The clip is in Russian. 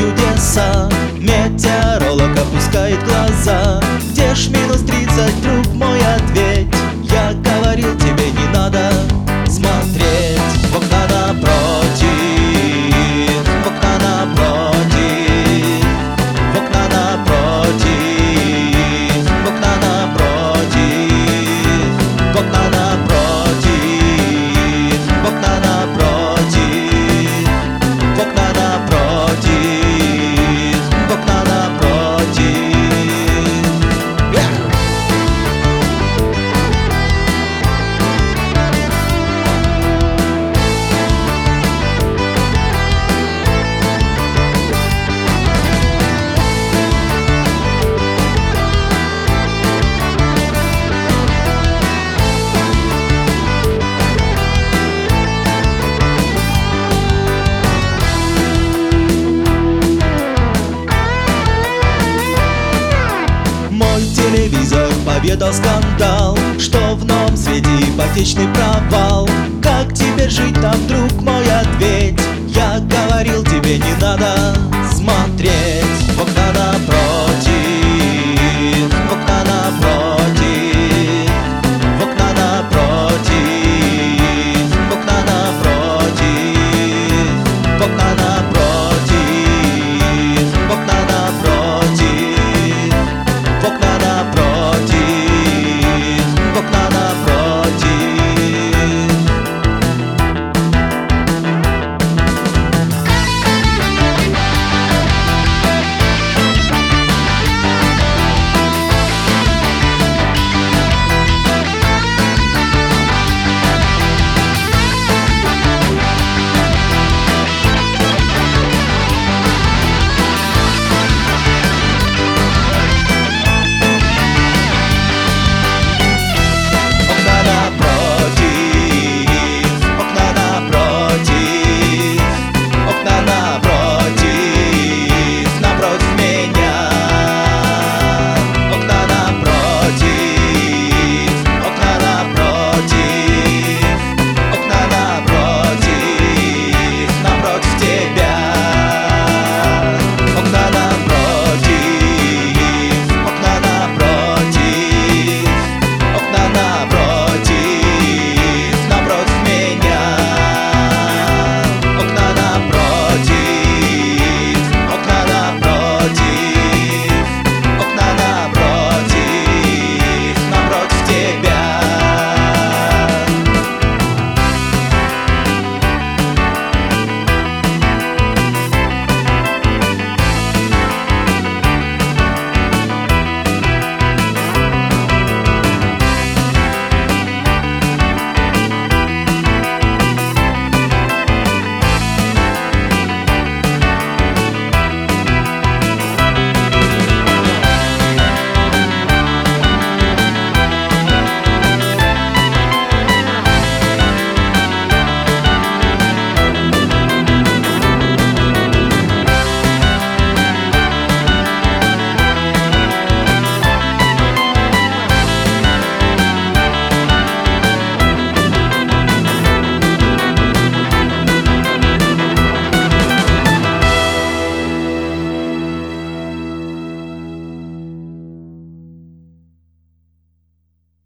чудеса. Метеоролог опускает глаза. Где ж -30, друг мой, ответь? Я говорил тебе, не надо смотреть в окна напротив, в окна напротив, в окна напротив, в окна напротив, в окна напротив, в окна напротив, в окна напротив, в окна напротив. Телевизор поведал скандал, что в новом свете ипотечный провал. Как теперь жить там, друг мой, ответь? Я говорил тебе, не надо смотреть в окна напротив.